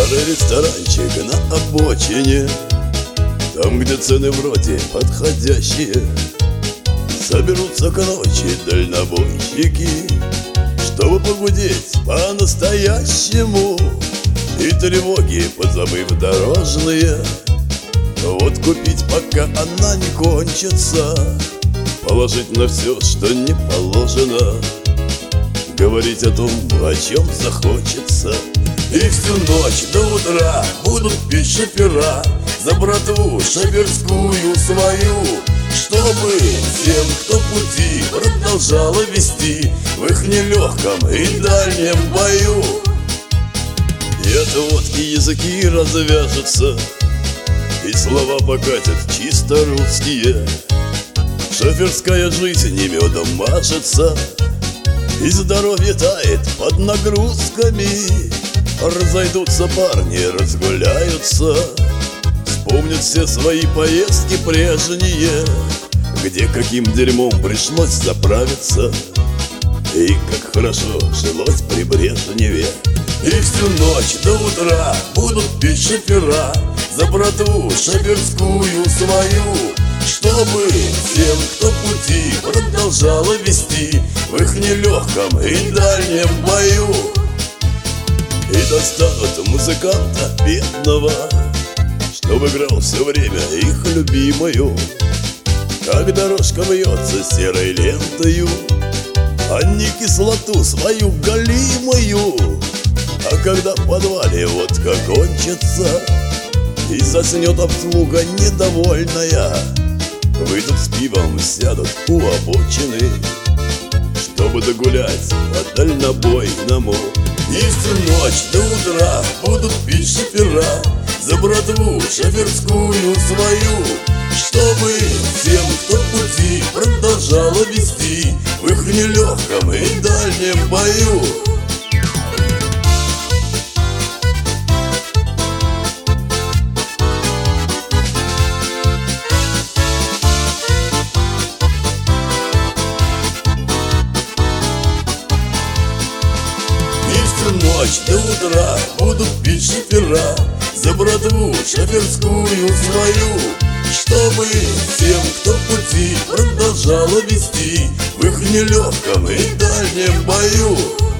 Старый ресторанчик на обочине, там, где цены вроде подходящие. Соберутся к ночи дальнобойщики, чтобы погудеть по-настоящему, и тревоги позабыв дорожные, вот купить, пока она не кончится, положить на все, что не положено, говорить о том, о чем захочется. И всю ночь до утра будут пить шофера за братву шоферскую свою, чтобы всем, кто пути продолжало вести в их нелегком и дальнем бою. И от водки языки развяжутся, и слова покатят чисто русские. Шоферская жизнь не медом мажется, и здоровье тает под нагрузками. Разойдутся парни, разгуляются, вспомнят все свои поездки прежние, где каким дерьмом пришлось заправиться, и как хорошо жилось при Брежневе. И всю ночь до утра будут пить шофера за братву шоферскую свою, чтобы всем, кто пути продолжало вести в их нелегком и дальнем бою. И достанут музыканта бедного, чтобы играл все время их любимую. Как дорожка вьется серой лентою, а не кислоту свою галимую. А когда в подвале водка кончится и заснет обслуга недовольная, выйдут с пивом, сядут у обочины, чтобы догулять по дальнобойному. И всю ночь до утра будут пить шофера за братву шоферскую свою, чтобы всем, кто пути продолжало вести в их нелегком и дальнем бою. Ночь до утра будут пить шофера за братву шоферскую свою, чтобы всем, кто пути продолжало вести в их нелегком и дальнем бою.